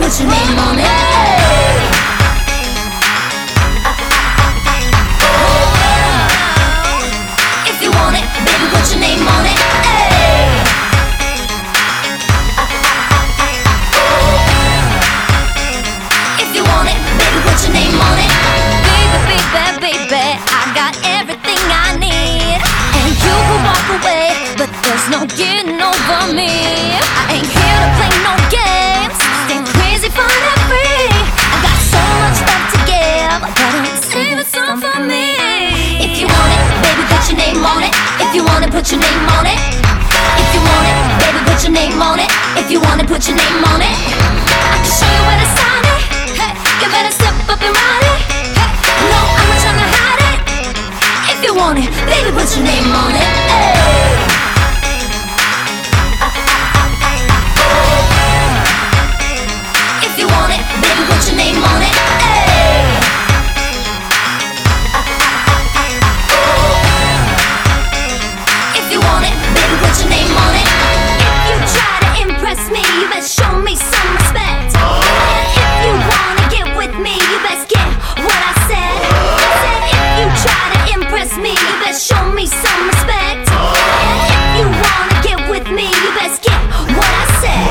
put your name on it. If you want it, baby, put your name on it. If you want it, baby, put your name on it. Baby, baby, baby, I got everything I need. And you can walk away, but there's no getting over me. I ain't here to play no games, stay crazy for that free. I got so much love to give, gotta save it some for me. If you want it, baby, put your name on it. If you want it, put your name on it. If you want it, baby, put your name on it. If you want it, put your name on it. I can show you where to sign it. Hey, you better step up and ride it. Hey, no, I'm not trying to hide it. If you want it, baby, put your name on it. Hey. If you want it, baby, put your name on it. Hey. If you want it, baby, put your name on it. If you try to impress me, you best show me some respect. And if you wanna get with me, you best get what I said. I said if you try to impress me, you best show me some respect. And if you wanna get with me, you best get what I said.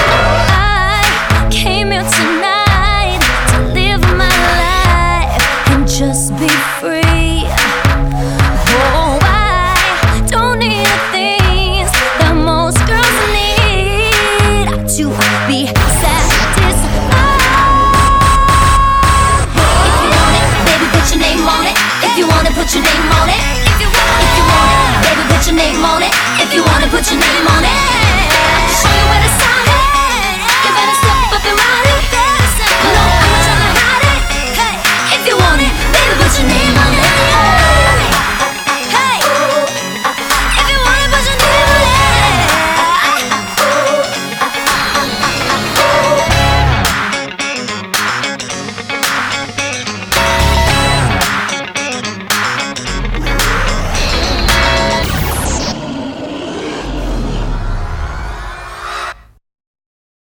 I came here tonight to live my life and just be free. Oh, I don't need the things that most girls need. I do.